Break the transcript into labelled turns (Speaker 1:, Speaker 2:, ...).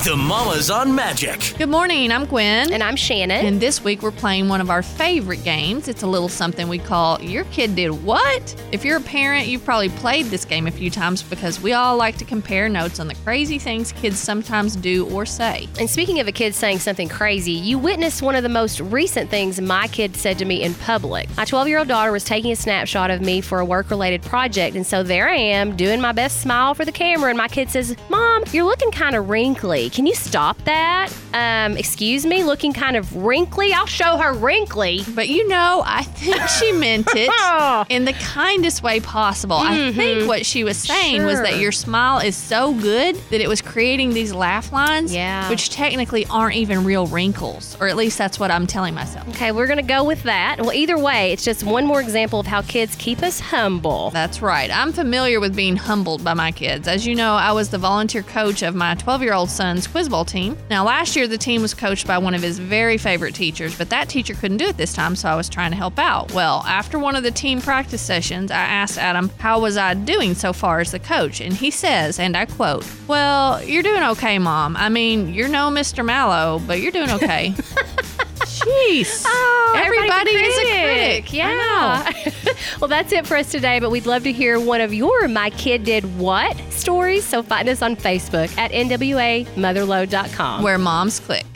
Speaker 1: The Mamas on Magic.
Speaker 2: Good morning, I'm Gwen.
Speaker 3: And I'm Shannon.
Speaker 2: And this week we're playing one of our favorite games. It's a little something we call Your Kid Did What? If you're a parent, you've probably played this game a few times because we all like to compare notes on the crazy things kids sometimes do or say.
Speaker 3: And speaking of a kid saying something crazy, you witnessed one of the most recent things my kid said to me in public. My 12-year-old daughter was taking a snapshot of me for a work-related project, and so there I am doing my best smile for the camera, and my kid says, "Mom, you're looking kind of wrinkly. Can you stop that?" Excuse me, looking kind of wrinkly? I'll show her wrinkly.
Speaker 2: But I think she meant it in the kindest way possible. I think what she was saying was that your smile is so good that it was creating these laugh lines, which technically aren't even real wrinkles, or at least that's what I'm telling myself.
Speaker 3: Okay, we're going to go with that. Well, either way, it's just one more example of how kids keep us humble.
Speaker 2: That's right. I'm familiar with being humbled by my kids. As you know, I was the volunteer coach of my 12-year-old son's quiz bowl team. Now, last year, the team was coached by one of his very favorite teachers, but that teacher couldn't do it this time, so I was trying to help out. Well, after one of the team practice sessions, I asked Adam, how was I doing so far as the coach? And he says, and I quote, "Well, you're doing okay, Mom. I mean, you're no Mr. Mallow, but you're doing okay." Jeez.
Speaker 3: Oh,
Speaker 2: everybody is a critic.
Speaker 3: Yeah. Well, that's it for us today, but we'd love to hear one of your My Kid Did What stories. So find us on Facebook at nwamotherload.com.
Speaker 2: Where moms click.